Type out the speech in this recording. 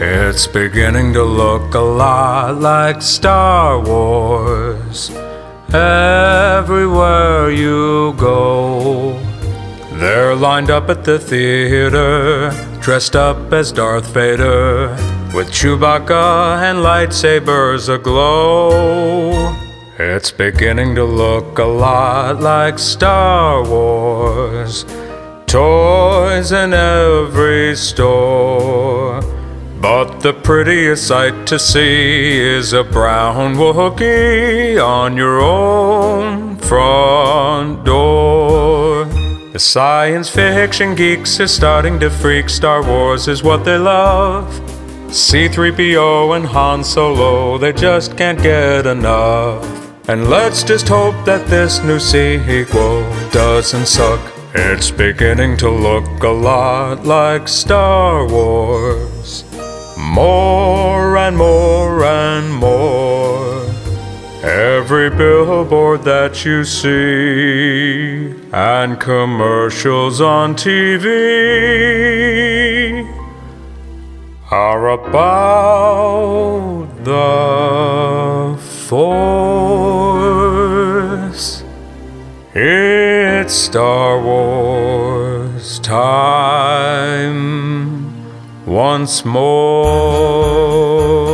It's beginning to look a lot like Star Wars everywhere you go. They're lined up at the theater, dressed up as Darth Vader, with Chewbacca and lightsabers aglow. It's beginning to look a lot like Star Wars, toys in every store. But the prettiest sight to see is a brown Wookiee on your own front door. The science fiction geeks are starting to freak. Star Wars is what they love. C-3PO and Han Solo, they just can't get enough. And let's just hope that this new sequel doesn't suck. It's beginning to look a lot like Star Wars. More and more and more. Every billboard that you see and commercials on TV are about the Force. It's Star Wars time once more.